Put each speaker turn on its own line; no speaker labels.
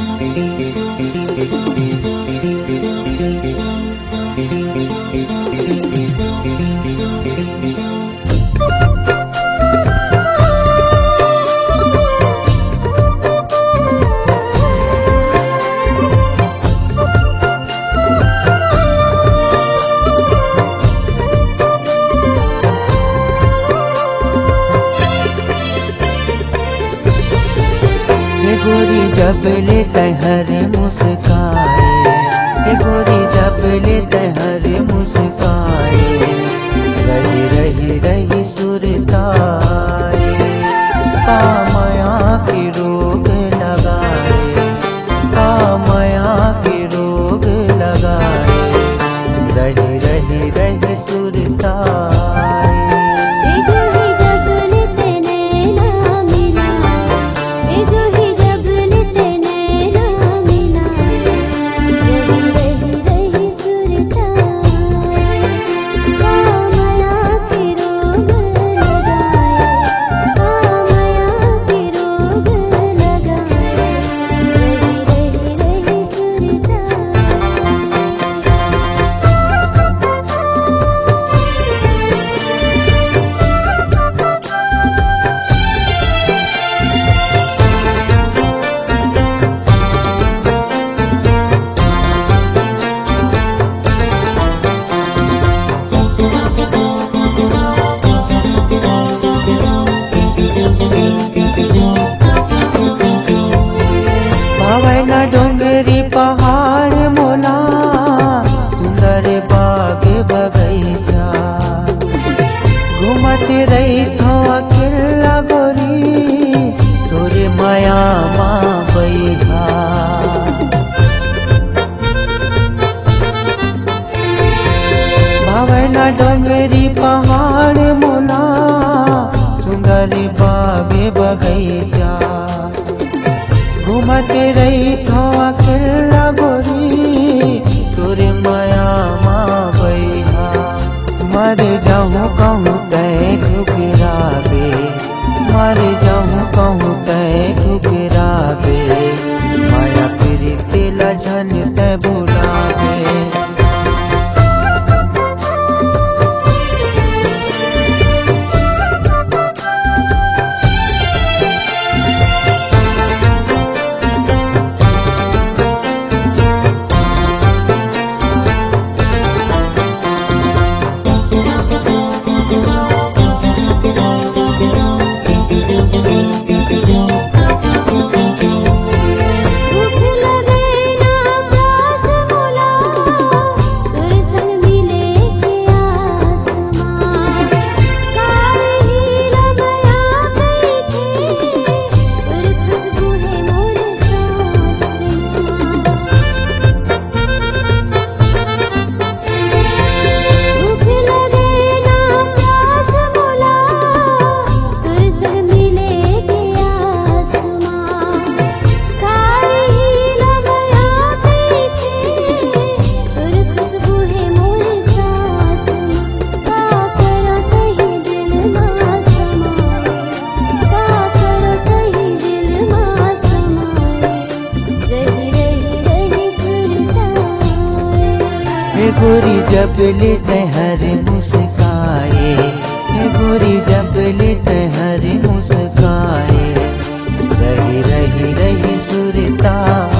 गोरी जब ले तहर मुस्काए, गोरी जब ले तहर मुस्काए, रही रही रही सुरताए, कामया की रोग लगाए, कामया की रोग लगाए, रही रही रही सुरताए। डोंगरी पहाड़ मोला सुंदर बाग बगैचा, घूमत रही थो अकेला गोरी तोरे माया माँ बैठा। भावना डोंगरी पहाड़ मोला सुंदर बाग बगैचा, घूमत रही थो अकेला गोरी तोरे माया माँ बैठा। मर जाऊँ कहूँ तय ठुकराबे, मर जाऊँ कहूँ तय ठुकराबे, माया फिर तेला झन तय बुलाबे। गोरी जब ले तहर मुस्काए, गोरी जब ले तहर मुस्काए, रही रही रही सुरता।